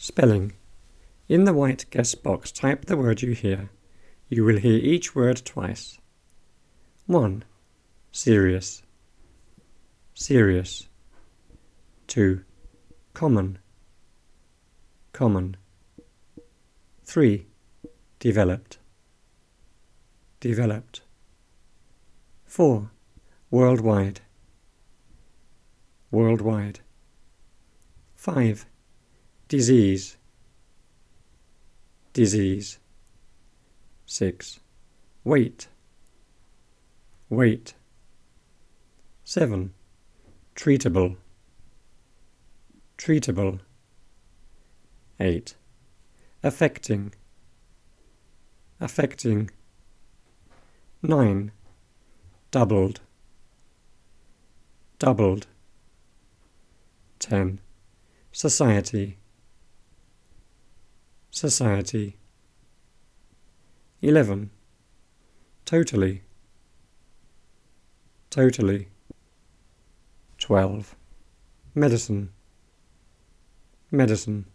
Spelling. In the white guess box, type the word you hear. You will hear each word twice. 1. Serious. Serious. 2. Common. Common. 3. Developed. Developed. 4. Worldwide. Worldwide. 5. Disease. Disease. 6. Weight. Weight. 7. Treatable. Treatable. 8. Affecting. Affecting. 9. Doubled. Doubled. 10. Society. Society. 11. Totally. Totally. 12. Medicine. Medicine.